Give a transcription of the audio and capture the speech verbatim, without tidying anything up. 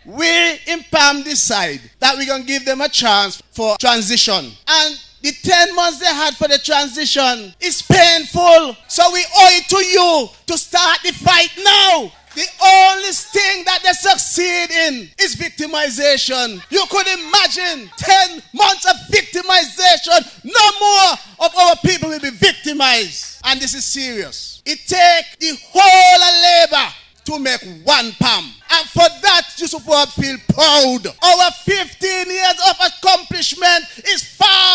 we in Palm decide that we're going to give them a chance for transition. And the ten months they had for the transition is painful. So we owe it to you to start the fight now. The only thing that they succeed in is victimization. You could imagine ten months of victimization. No more of our people will be victimized. And this is serious. It takes the whole of labor to make one Palm. And for that, you suppose feel proud. Our fifteen years of accomplishment is far